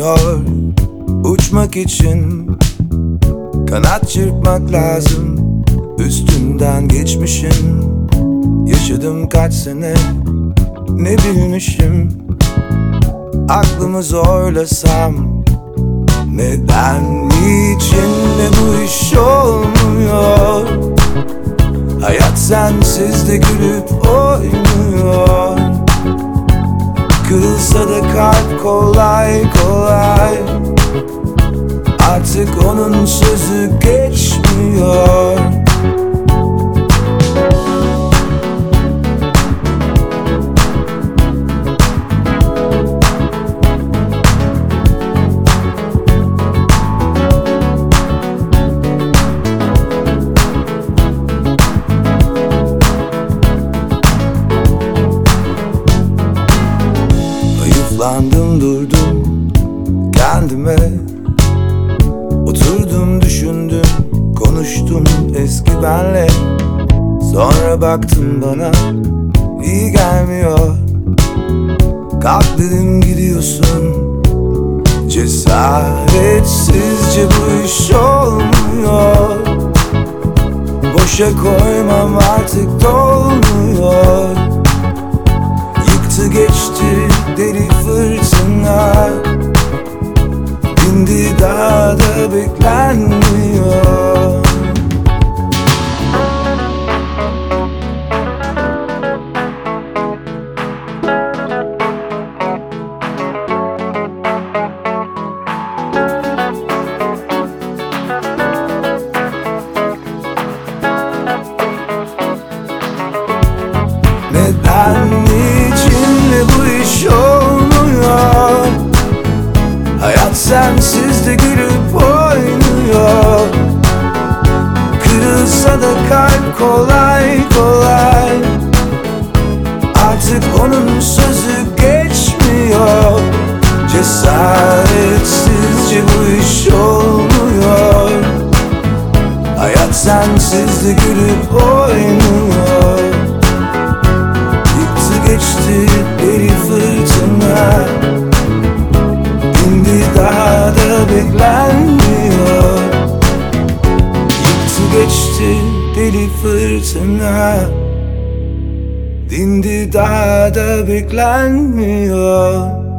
gelmiyor. Uçmak için kanat çırpmak lazım. Üstünden geçmişim. Yaşadım kaç sene, ne bilmişim. Aklımı zorlasam, neden, niçin de bu iş olmuyor? Hayat sensiz de gülüp oynuyor. Kırılsa da kalp kolay kolay, artık onun sözü geçmiyor. Hayıflandım durdum kendime, oturdum düşündüm konuştum eski benle. Sonra baktım bana iyi gelmiyor. Kalk dedim gidiyorsun, cesaretsizce bu iş olmuyor. Boşa koymam artık dolmuyor. Yıktı geçti deli fırtına, dindi daha da beklenmiyor. Neden, niçin bu iş olmuyor? Hayat sensiz de gülüp oynuyor. Kırılsa da kalp kolay kolay, artık onun sözü geçmiyor. Cesaretsizce bu iş olmuyor. Hayat sensiz de gülüp oynuyor. Yıktı geçti deli fırtına, dindi daha da beklenmiyor. Yıktı geçti deli fırtına, dindi daha da beklenmiyor.